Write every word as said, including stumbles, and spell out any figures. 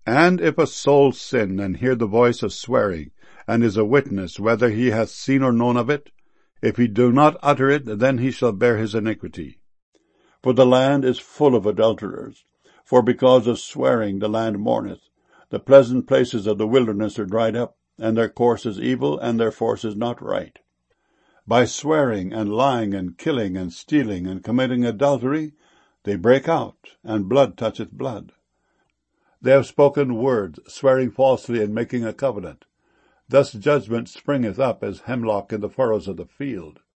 And if a soul sin, and hear the voice of swearing, and is a witness whether he hath seen or known of it, if he do not utter it, then he shall bear his iniquity. For the land is full of adulterers, for because of swearing the land mourneth. The pleasant places of the wilderness are dried up, and their course is evil, and their force is not right. By swearing and lying and killing and stealing and committing adultery, they break out, and blood toucheth blood. They have spoken words, swearing falsely and making a covenant. Thus judgment springeth up as hemlock in the furrows of the field.